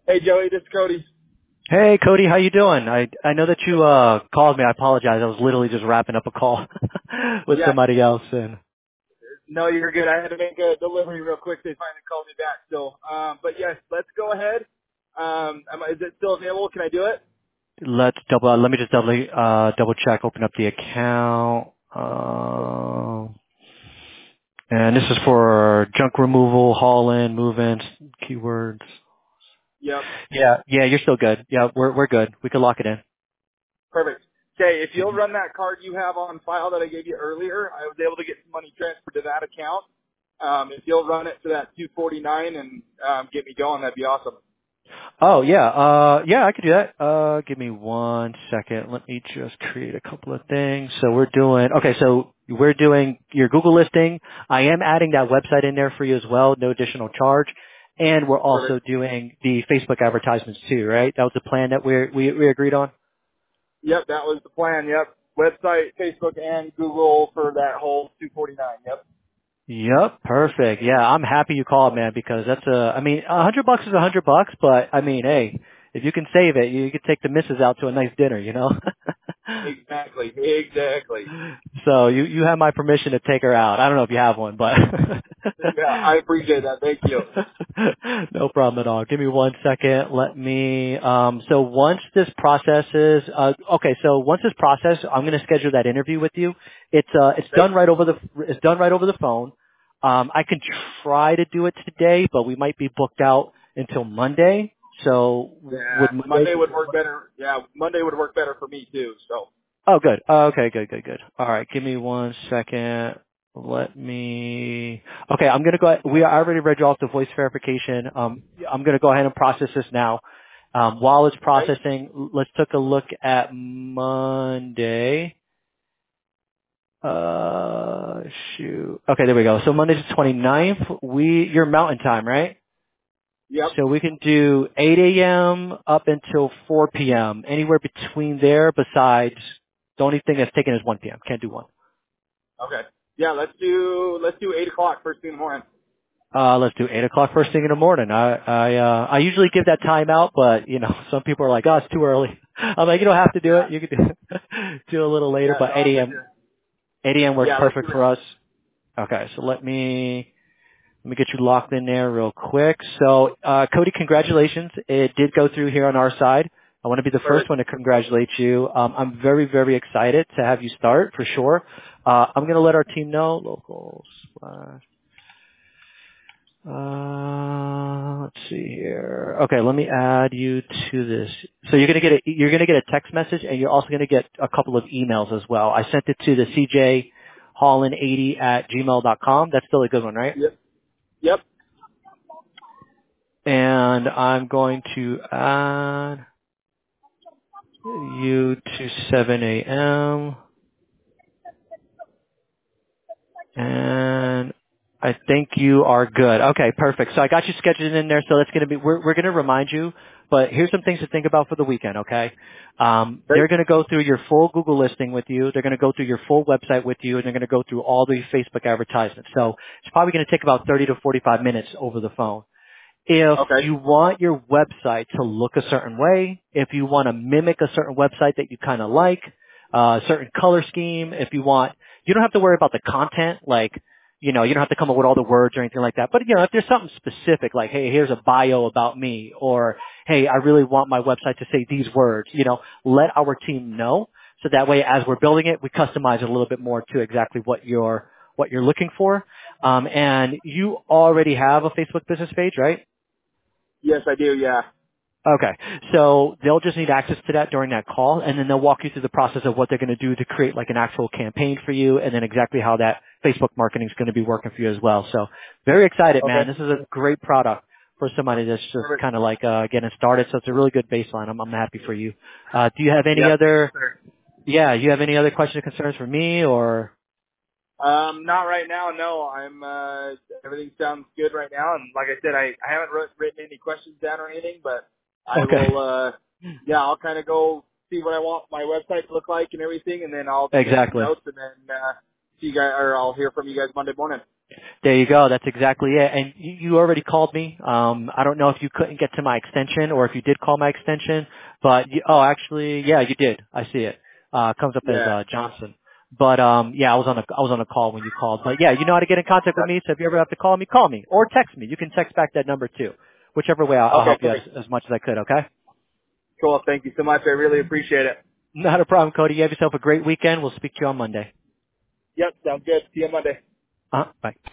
Hey Joey, this is Cody. Hey Cody, how you doing? I know that you called me. I apologize. I was literally just wrapping up a call with Yeah, somebody else and no, you're good. I had to make a delivery real quick. They finally called me back still. But yes, let's go ahead. Is it still available? Can I do it? let me just double check, open up the account. And this is for junk removal, haul in, move in, keywords. Yep. Yeah, you're still good. Yeah, we're good. We can lock it in. Perfect. Okay, if you'll Mhm. run that card you have on file that I gave you earlier, I was able to get some money transferred to that account. If you'll run it to that 249 and get me going, that'd be awesome. Oh yeah, yeah, I could do that. Give me one second. Let me just create a couple of things. So we're doing your Google listing. I am adding that website in there for you as well, no additional charge. And we're Perfect. also doing the Facebook advertisements too, right? That was the plan that we agreed on. Yep, that was the plan. Yep. Website, Facebook, and Google for that whole 249. Yep. Yep, perfect. Yeah, I'm happy you called, man, because I mean, $100 is $100, but I mean, hey, if you can save it, you can take the missus out to a nice dinner, you know? Exactly. Exactly. So you have my permission to take her out. I don't know if you have one, but Yeah, I appreciate that. Thank you. no problem at all. Give me one second. Let me so once this processes so once this process, I'm going to schedule that interview with you. It's Okay. done right over the phone. I can try to do it today, but we might be booked out until Monday. So Yeah, would Monday Monday would work better. Yeah, Monday would work better for me too. So Oh, good. Oh, okay, good. All right, give me one second. Okay, I'm gonna go. I already read you off the voice verification. I'm gonna go ahead and process this now. While it's okay. processing, let's take a look at Monday. Shoot. Okay, there we go. So Monday's the 29th. You're Mountain Time, right? Yep. So we can do 8 a.m. up until 4 p.m. Anywhere between there besides the only thing that's taken is 1 p.m. Can't do 1. Okay. Yeah, let's do 8 o'clock first thing in the morning. Let's do 8 o'clock first thing in the morning. I usually give that time out, but you know, some people are like, oh, it's too early. I'm like, you don't have to do Yeah. it. You can do a little later, Yeah. but No, I'm with you. 8 a.m. works Yeah, let's do perfect it. for us. Okay, so let me get you locked in there real quick. So, Cody, congratulations. It did go through here on our side. I want to be the first Perfect. one to congratulate you. I'm very, very excited to have you start for sure. I'm going to let our team know. Locals. Let's see here. Okay, let me add you to this. So you're gonna get a text message, and you're also gonna get a couple of emails as well. I sent it to the cjhollin80@gmail.com. That's still a good one, right? Yep. Yep. And I'm going to add you to 7 a.m. And I think you are good. Okay, perfect. So I got you scheduled in there. So that's going to be, we're going to remind you, but here's some things to think about for the weekend, okay? Great. They're going to go through your full Google listing with you. They're going to go through your full website with you, and they're going to go through all the Facebook advertisements. So it's probably going to take about 30 to 45 minutes over the phone. If Okay. you want your website to look a certain way, if you want to mimic a certain website that you kind of like, a certain color scheme, if you want, you don't have to worry about the content, like, you know, you don't have to come up with all the words or anything like that. But, you know, if there's something specific, like, hey, here's a bio about me, or, hey, I really want my website to say these words, you know, let our team know. So that way, as we're building it, we customize it a little bit more to exactly what you're looking for. And you already have a Facebook business page, right? Yes, I do. Yeah. Okay. So they'll just need access to that during that call, and then they'll walk you through the process of what they're going to do to create like an actual campaign for you, and then exactly how that Facebook marketing is going to be working for you as well. So very excited, Okay. man. This is a great product for somebody that's just Perfect. kind of like getting started. So it's a really good baseline. I'm happy for you. Do you have any Yep. Yes, other? sir. Yeah, you have any other questions or concerns for me or? Not right now. No, everything sounds good right now. And like I said, I haven't written any questions down or anything, but I Okay. will, yeah, I'll kind of go see what I want my website to look like and everything. And then I'll make some Exactly. notes and then, see you guys, or I'll hear from you guys Monday morning. There you go. That's exactly it. And you already called me. I don't know if you couldn't get to my extension or if you did call my extension, but actually, yeah, you did. I see it. Comes up as, Yeah. Johnson. But, yeah, I was on a call when you called. But yeah, you know how to get in contact with me. So if you ever have to call me or text me. You can text back that number too. Whichever way, I'll Okay, help you great. as much as I could. Okay. Cool. Thank you so much. I really appreciate it. Not a problem, Cody. You have yourself a great weekend. We'll speak to you on Monday. Yep, sounds good. See you Monday. Bye.